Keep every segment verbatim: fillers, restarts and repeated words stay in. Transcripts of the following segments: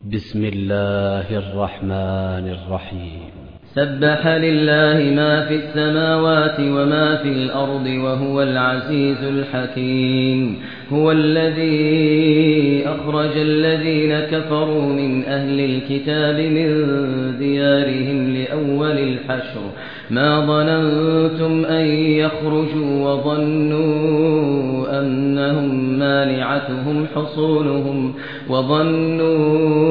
بسم الله الرحمن الرحيم سبح لله ما في السماوات وما في الأرض وهو العزيز الحكيم هو الذي أخرج الذين كفروا من أهل الكتاب من ديارهم لأول الحشر ما ظننتم أن يخرجوا وظنوا أنهم مانعتهم حصونهم وظنوا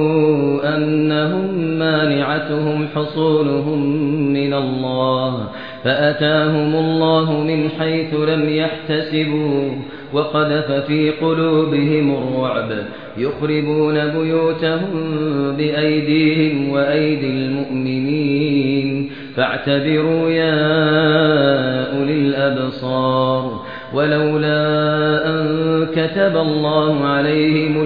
أنهم مانعتهم حصونهم من الله فأتاهم الله من حيث لم يحتسبوا وقذف في قلوبهم الرعب يخربون بيوتهم بأيديهم وأيدي المؤمنين فاعتبروا يا أولي الأبصار ولولا أن كتب الله عليهم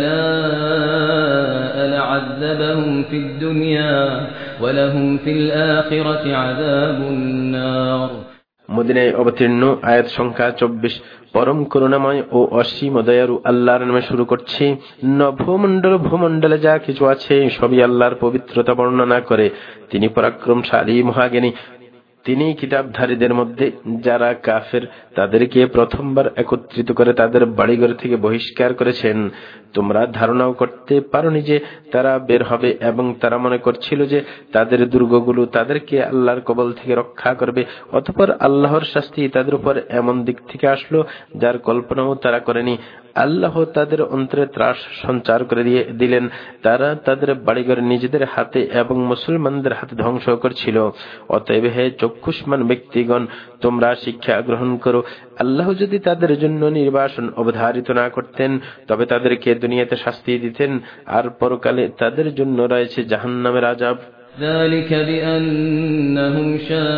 الجلاء لعذبهم في الدنيا ولهم في الآخرة عذاب النار মদিনায় অবতীর্ণ আয়াত সংখ্যা চব্বিশ। পরম করুণাময় ও অসীম দয়ালু আল্লাহর নামে শুরু করছি। নভমণ্ডল ভূমণ্ডলে যা কিছু আছে সবই আল্লাহর পবিত্রতা বর্ণনা করে। তিনি পরাক্রমশালী মহাজ্ঞানী। তিনি কিতাবধারীদের মধ্যে যারা কাফের তাদেরকে প্রথমবার একত্রিত করে তাদের বাড়িঘর থেকে বহিষ্কার করেছেন। তোমরা ধারণাও করতে পারোনি যে তারা বের হবে এবং তারা মনে করছিল যে তাদের দুর্গগুলো তাদেরকে আল্লাহর কবল থেকে রক্ষা করবে। অতঃপর আল্লাহর শাস্তি তাদের উপর এমন দিক থেকে আসলো যার কল্পনাও তারা করেনি। আল্লাহ তাদের অন্তরে ত্রাস সঞ্চার করে দিয়ে দিলেন। তারা তাদের বাড়িঘর নিজেদের হাতে এবং মুসলমানদের হাতে ধ্বংস করছিল। অতএব হে চক্ষুষ্মান ব্যক্তিগণ, তোমরা শিক্ষা গ্রহণ করো। আল্লাহ যদি তাদের জন্য নির্বাসন অবধারিত না করতেন তবে তাদেরকে দুনিয়াতে শাস্তি দিতেন, আর পরকালে তাদের জন্য রয়েছে জাহান্নামের আযাব। ذلك بأنهم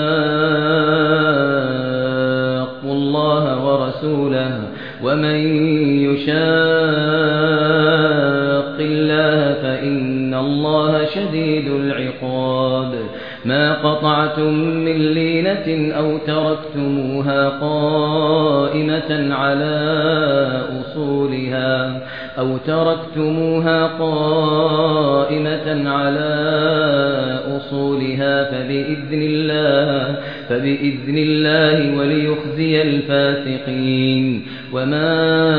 شاقوا الله ورسوله ومن يشاق الله فإن الله شديد العقاب ما قطعتم من لينة أو تركتموها قائمة على أصولها أو تركتموها قائمة على أصولها فبإذن الله فبإذن الله وليخزي الفاسقين وما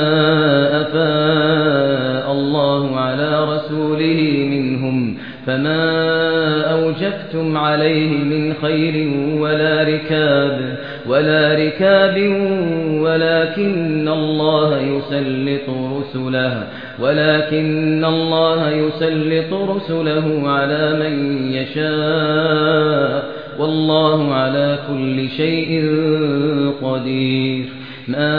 أفاء الله على رسوله منهم فما أوجفتم عليه من خير ولا ركاب ولا ركاب ولكن الله يسلط رسله ولكن الله يسلط رسله على من يشاء والله على كل شيء قدير ما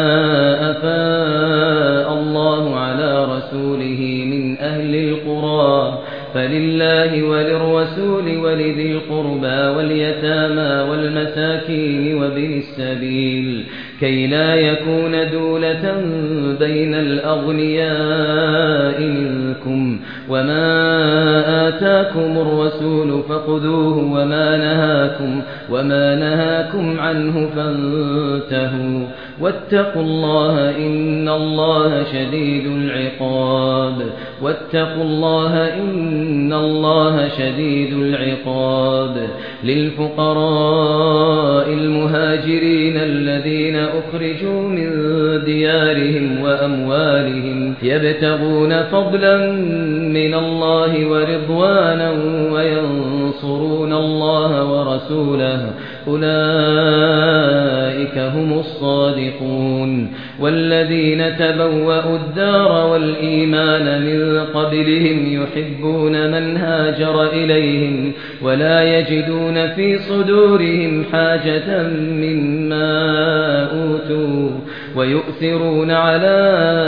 أفاء الله على رسوله من أهل القرى فلله وللرسول ولذي القربى واليتامى والمساكين وابن السبيل كي لا يكون دولة بين الأغنياء منكم وما آتاكم الرسول فخذوه وما نهاكم وما نهاكم عنه فانتهوا واتقوا الله إن الله شديد العقاب واتقوا الله إن الله شديد العقاب للفقراء المهاجرين الذين أخرجوا من ديارهم وأموالهم يبتغون فضلا من الله ورضوانا وينصرون الله ورسوله أولئك هم الصادقون والذين تبوأوا الدار والإيمان من قبلهم يحبون من هاجر إليهم ولا يجدون في صدورهم حاجة مما أوتوا ويؤثرون على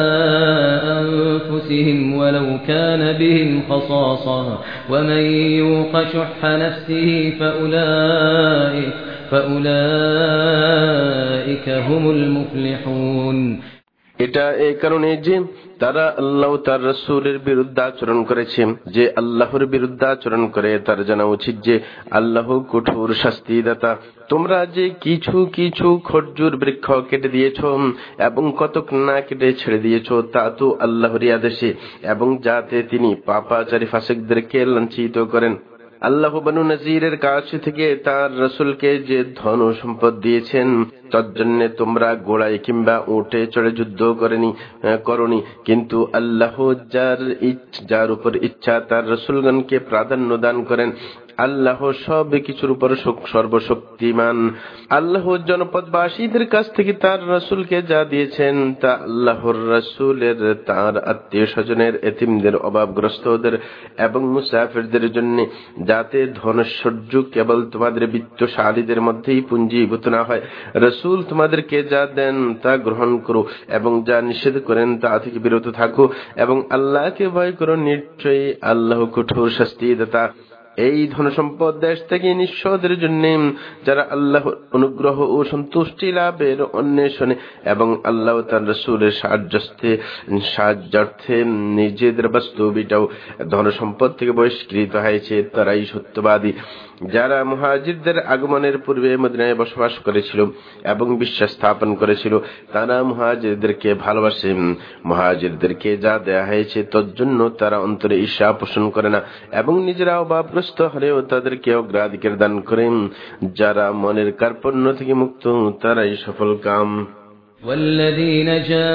أنفسهم ولو كان بهم خصاصة ومن يوق شح نفسه فأولئك فأولئك هم المفلحون এটা এই কারণে যে তারা আল্লাহ তার রাসূলের বিরুদ্ধে আচরণ করেছে। যে আল্লাহর বিরুদ্ধে আচরণ করে তার জানা উচিত যে আল্লাহ কঠোর শাস্তিদাতা। তোমরা যে কিছু কিছু খরজুর বৃক্ষ কেটে দিয়েছ এবং কতক না কেটে ছেড়ে দিয়েছ তা তো আল্লাহরই আদেশে, এবং যাতে তিনি পাপাচারী ফাসিকদেরকে লাঞ্ছিত করেন। আল্লাহ বনু নযীরের কাছ থেকে তার রাসূলকে যে ধন ও সম্পদ দিয়েছেন তার জন্য তোমরা ঘোড়ায় কিংবা উটে চড়ে যুদ্ধ করেনি করনি, কিন্তু আল্লাহ যার যার উপর ইচ্ছা তার রাসূলগণকে প্রাধান্য দান করেন। আল্লাহ সব কিছুর উপর সর্বশক্তিমান। আল্লাহ জনপদবাসীদের কাছ থেকে তার রাসূলকে যা দিয়েছেন তা আল্লাহর রাসূলের তার আত্মীয় স্বজনের, এতিমদের, অভাবগ্রস্তদের এবং মুসাফিরদের জন্য, যাতে ধনৈশ্বর্য কেবল তোমাদের বিত্তশালীদের মধ্যেই পুঞ্জীভূত না হয়। রাসূল তোমাদেরকে যা দেন তা গ্রহণ করো এবং যা নিষেধ করেন তা থেকে বিরত থাকো এবং আল্লাহকে ভয় করো। নিশ্চয়ই আল্লাহ কঠোর শাস্তিদাতা। এই ধনসম্পদ দেশ থেকে নিঃস্বদের জন্য, যারা আল্লাহর অনুগ্রহ ও সন্তুষ্টি লাভের অন্বেষণে এবং আল্লাহ তার রাসূলের সাহায্যার্থে সাহায্যার্থে নিজেদের বাস্তবিকটাও ধনসম্পদ থেকে বহিষ্কৃত হয়েছে, তারাই সত্যবাদী। যারা মুহাজিরদের আগমনের পূর্বে মদিনায় বসবাস করেছিল এবং বিশ্বাস স্থাপন করেছিল তারা মুহাজিরদেরকে ভালোবাসে। মুহাজিরদেরকে যা দেয়া হয়েছে তার জন্য তারা অন্তরে ঈর্ষা পোষণ করে না এবং নিজেরা অভাবগ্রস্ত হলেও তাদেরকে অগ্রাধিকার দান করে। যারা মনের কার্পণ্য থেকে মুক্ত তারাই সফল কাম। والذين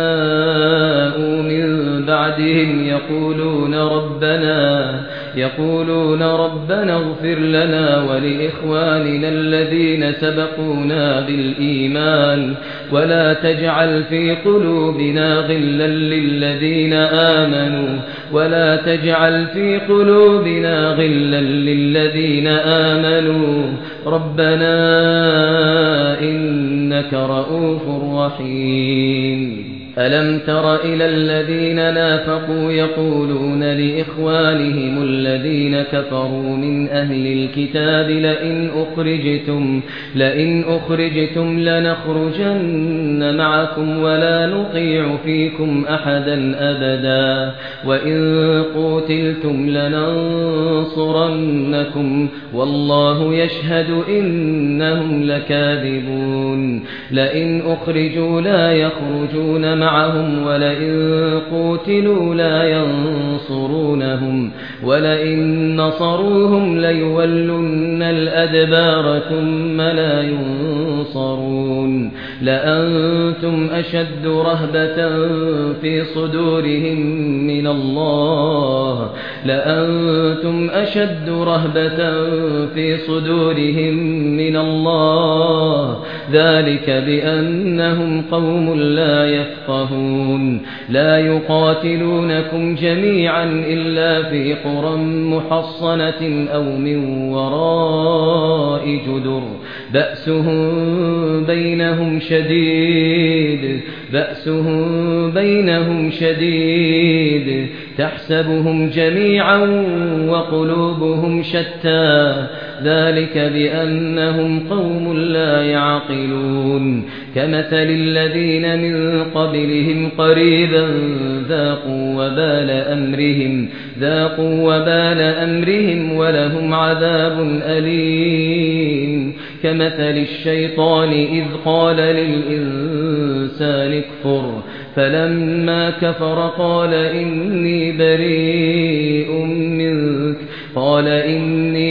جاءوا من بعدهم يقولون ربنا يقولون ربنا اغفر لنا ولإخواننا الذين سبقونا بالإيمان ولا تجعل في قلوبنا غلا للذين آمنوا ولا تجعل في قلوبنا غلا للذين آمنوا ربنا إنك رؤوف رحيم. ألم تر إلى الذين نافقوا يقولون لإخوانهم الذين كفروا من أهل الكتاب لئن أخرجتم لئن أخرجتم لنخرجن معكم ولا نطيع فيكم أحدا أبدا وإن قوتلتم لننصرنكم والله يشهد إنهم لكاذبون. لئن أخرجوا لا يخرجون معهم ولئن قوتلوا لا ينصرونهم ولئن نصروهم ليولن الأدبار ثم لا ينصرون. لأنتم أشد رهبة في صدورهم من الله لأنتم أشد رهبة في صدورهم من الله ذلك بأنهم قوم لا يفقهون. لا يقاتلونكم جميعا إلا في قرى محصنة أو من وراء جدر بأسهم بينهم شديد بأسهم بينهم شديد تحسبهم جميعا وقلوبهم شتى ذلك بأنهم قوم لا يعقلون. كمثل الذين من قبلهم قريبا ذاقوا وبال أمرهم ذاقوا وبال أمرهم ولهم عذاب أليم. كمثل الشيطان إذ قال للإنسان اكفر فلما كفر قال إني بريء منك قال إني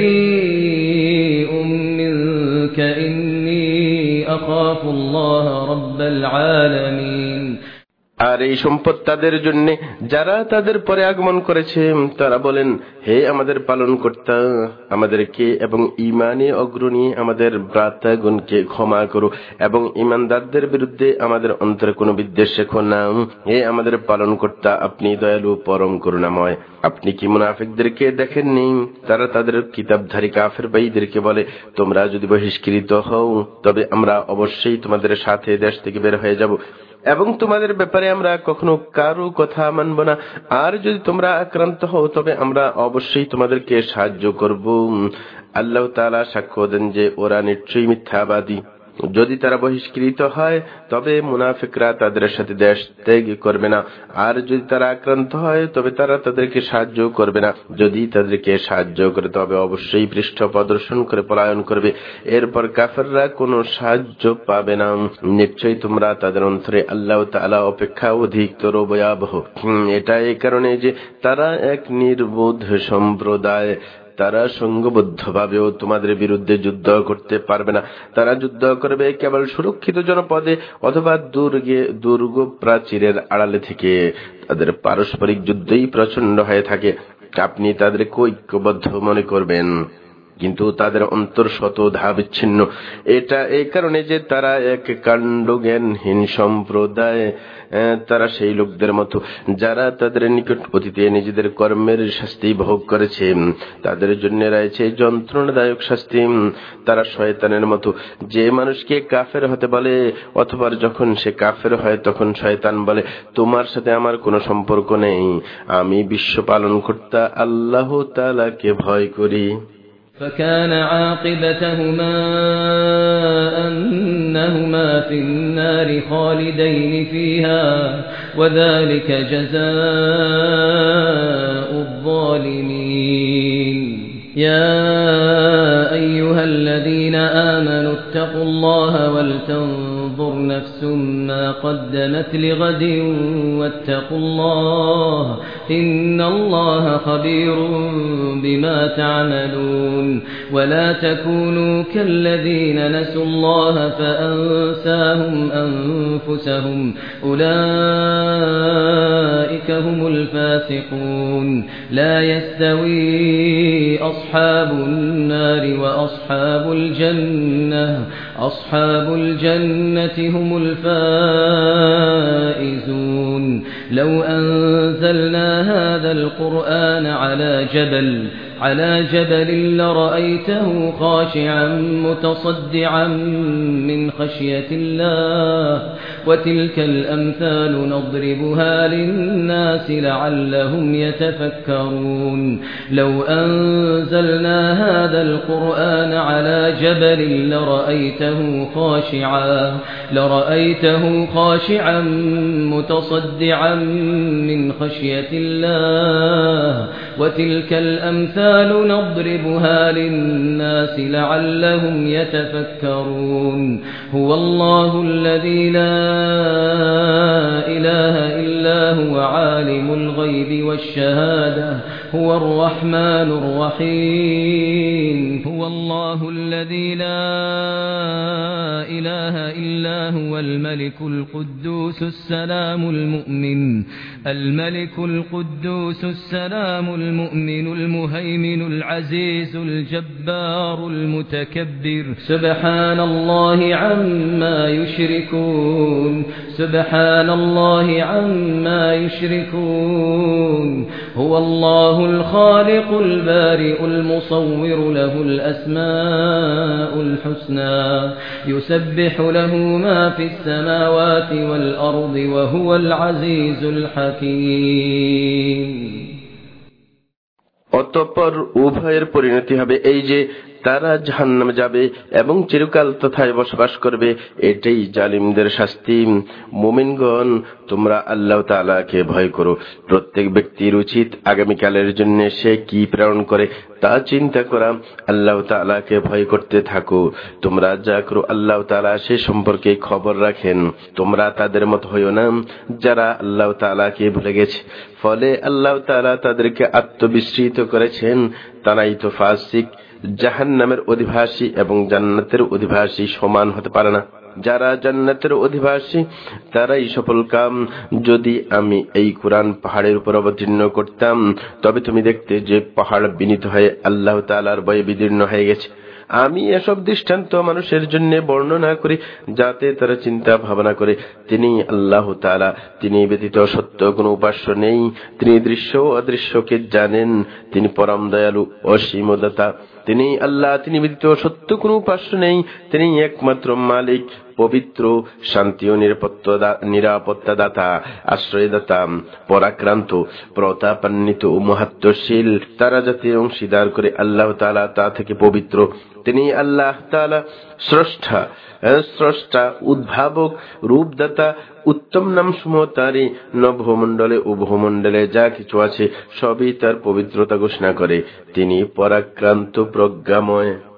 بريء منك إني أخاف الله رب العالمين. আর এই সম্পদ তাদের জন্য যারা তাদের পরে আগমন করেছে, তারা বলেন, হে আমাদের পালনকর্তা, আমাদেরকে এবং ঈমানে অগ্রণী আমাদের ভ্রাতাগণকে ক্ষমা করো এবং ঈমানদারদের বিরুদ্ধে আমাদের অন্তরে কোনো বিদ্বেষ রেখো না। হে আমাদের পালনকর্তা, আপনি দয়ালু পরম করুণাময়। আপনি কি মুনাফিকদেরকে দেখেননি? তারা তাদের কিতাবধারী কাফের ভাইদেরকে বলে, তোমরা যদি বহিষ্কৃত হও তবে আমরা অবশ্যই তোমাদের সাথে দেশ থেকে বের হয়ে যাব এবং তোমাদের ব্যাপারে আমরা কখনো কারো কথা মানব না। আর যদি তোমরা আক্রান্ত হও তবে আমরা অবশ্যই তোমাদেরকে সাহায্য করব। আল্লাহ তাআলা সাক্ষ্য দেন যে ওরা নিশ্চয়ই মিথ্যাবাদী। যদি তারা বহিষ্কৃত হয় তবে মুনাফিকরা তাদের সাথে দেশ ত্যাগ করবে না, আর যদি তারা আক্রান্ত হয় তবে তারা তাদেরকে সাহায্য করবে না। যদি তাদেরকে সাহায্য করে তবে অবশ্যই পৃষ্ঠ প্রদর্শন করে পলায়ন করবে, এরপর কাফেররা কোনো সাহায্য পাবে না। নিশ্চয়ই তোমরা তাদের অন্তরে আল্লাহ তাআলা অপেক্ষা অধিকতর ভয়াবহ। এটা এই কারণে যে তারা এক নির্বোধ সম্প্রদায়, তারা সংঘবদ্ধভাবেও তোমাদের বিরুদ্ধে যুদ্ধ করতে পারবে না। তারা যুদ্ধ করবে কেবল সুরক্ষিত জনপদে অথবা দুর্গে দুর্গ প্রাচীরের আড়ালে থেকে। তাদের পারস্পরিক যুদ্ধই প্রচন্ড হয়ে থাকে। আপনি তাদেরকে ঐক্যবদ্ধ মনে করবেন, কিন্তু তাদের অন্তর শতধা বিচ্ছিন্ন। এটা এই কারণে যে তারা এক কাণ্ডজ্ঞানহীন সম্প্রদায়। তারা সেই লোকদের মতো যারা তাদের নিকট অতীতে নিজেদের কর্মের শাস্তি ভোগ করেছে, তাদের জন্য রয়েছে যন্ত্রণাদায়ক শাস্তি। তারা শয়তানের মতো, যে মানুষকে কাফের হতে বলে, অথবা যখন সে কাফের হয় তখন শয়তান বলে, তোমার সাথে আমার কোনো সম্পর্ক নেই, আমি বিশ্ব পালনকর্তা আল্লাহ তাআলাকে ভয় করি। فكان عاقبتهما أنهما في النار خالدين فيها وذلك جزاء الظالمين. يا أيها الذين آمنوا اتقوا الله ولتنظر نفس ما قدمت لغد واتقوا الله إن الله خبير بما تعملون. ولا تكونوا كالذين نسوا الله فأنساهم أنفسهم أولئك هم الفاسقون. لا يستوي أصحاب النار وأصحاب الجنة أصحاب الجنة هم الفائزون. لو أنزلنا هذا القرآن على جبل على جبل لرأيته خاشعا متصدعا من خشية الله وتلك الأمثال نضربها للناس لعلهم يتفكرون. لو أنزلنا هذا القرآن على جبل لرأيته خاشعا لرأيته خاشعا متصدعا من خشية الله وتلك الأمثال نضربها للناس لعلهم يتفكرون. هو الله الذي لا إله إلا هو عالم الغيب والشهادة هو الرحمن الرحيم. هو الله الذي لا إله إلا هو الملك القدوس السلام المؤمن الملك القدوس السلام المؤمن المهيمن العزيز الجبار المتكبر. سبحان الله عما يشركون سبحان الله عما يشركون. هو الله الخالق البارئ المصور له الأسماء الحسنى يسبح له ما في السماوات والأرض وهو العزيز الحكيم. অতঃপর উভয়ের পরিণতি হবে এই যে তারা জাহান্নামে যাবে এবং চিরকাল তথায় বসবাস করবে। এটাই জালিমদের শাস্তি। মুমিনগণ, তোমরা আল্লাহ তাআলাকে ভয় করো। প্রত্যেক ব্যক্তির উচিত আগামীকালের জন্য সে কি প্রেরণ করে তা চিন্তা করা। আল্লাহ তাআলাকে ভয় করতে থাকো। তোমরা যা করো আল্লাহ তাআলা সে সম্পর্কে খবর রাখেন। তোমরা তাদের মত হইও না যারা আল্লাহ তাআলাকে ভুলে গেছে, ফলে আল্লাহ তাআলা তাদেরকে আত্মবিস্মৃত করেছেন। তারাই তো ফাসিক। জাহান্নামের অধিবাসী এবং জান্নাতের অধিবাসী সমান হতে পারে না। যারা জান্নাতের অধিবাসী তারাই সফল কাম। যদি আমি এই কুরআন পাহাড়ের উপর অবতীর্ণ করতাম তবে তুমি দেখতে যে পাহাড় বিনীত হয়ে আল্লাহ তাআলার ভয়ে বিদীর্ণ হয়ে গেছে। আমি এসব দৃষ্টান্ত মানুষের জন্য বর্ণনা করি যাতে তারা চিন্তা ভাবনা করে। তিনি আল্লাহ তাআলা, তিনি ব্যতীত সত্য কোনো উপাস্য নেই। তিনি দৃশ্য ও অদৃশ্যকে জানেন। তিনি পরম দয়ালু, অসীম দাতা। তিনি আল্লাহ, তিনি ব্যতীত সত্য কোনো উপাস্য নেই। তিনি একমাত্র মালিক, পবিত্র, শান্তি ও নিরাপত্তাদাতা, আশ্রয়দাতা, পরাক্রান্ত, প্রতাপান্বিত ও মাহাত্ম্যশীল। তারা যাতে অংশীদার করে আল্লাহ তাআলা তা থেকে পবিত্র। তিনি আল্লাহ তাআলা স্রষ্টা, স্রষ্টা, উদ্ভাবক, রূপদাতা। উত্তম নাম সমূহ তারই। নভমণ্ডলে ও ভূমণ্ডলে যা কিছু আছে সবই তার পবিত্রতা ঘোষণা করে। তিনি পরাক্রান্ত, প্রজ্ঞাময়।